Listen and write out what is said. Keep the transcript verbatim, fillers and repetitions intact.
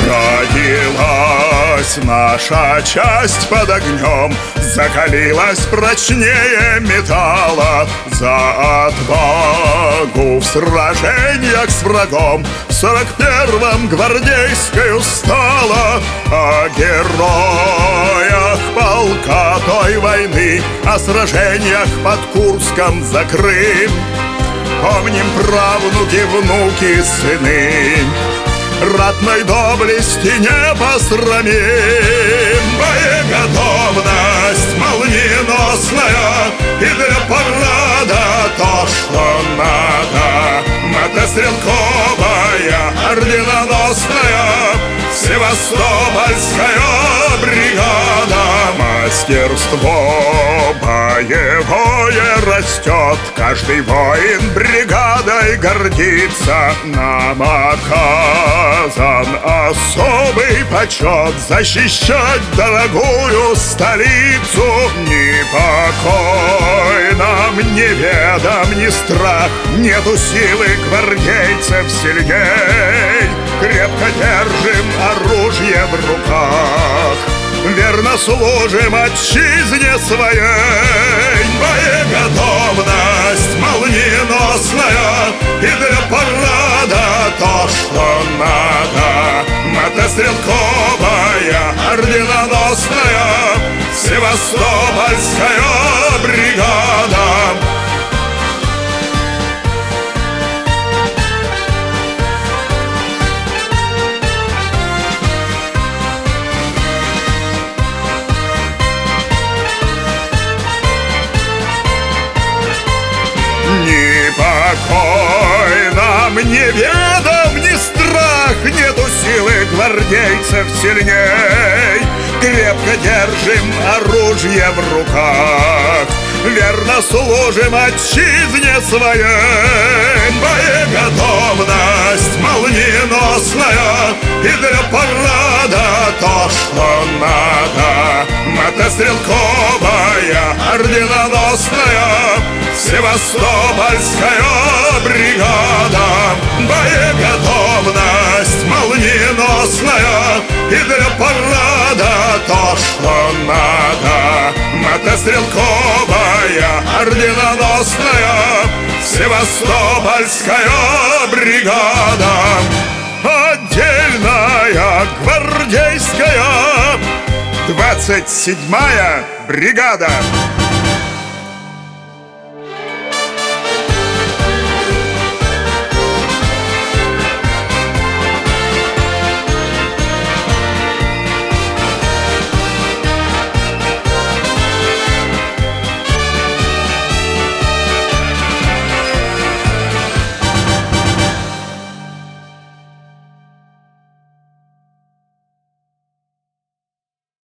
Родилась наша часть под огнем, закалилась прочнее металла. За отвагу в сражениях с врагом в сорок первом гвардейскою стала. О героях полка той войны, о сражениях под Курском за Крым помним правнуки, внуки, сыны. Ратной доблести не посрамим. Боеготовность молниеносная, и для парада то, что надо. Мотострелковая, орденоносная Севастопольская бригада. Мастерство боевое растет, каждый воин бригадой гордится. Нам оказан особый почет защищать дорогую столицу. Ни покой нам неведом, ни страх, нету силы гвардейцев сильней. Крепко держим оружие в руках, верно служим отчизне своей. Боеготовность молниеносная, и для парада то, что надо. Мотострелковая, орденоносная Севастопольская бригада. Ни покой нам неведом, ни страх, нету силы гвардейцев сильней. Крепко держим оружие в руках, верно служим отчизне своей. Боеготовность молниеносная, и для парада то, что надо. Мотострелковая, орденоносная Севастопольская бригада. Боеготовность молниеносная, и для парада то, что надо. Мотострелковая, орденоносная Севастопольская бригада. Отдельная гвардейская двадцать седьмая бригада.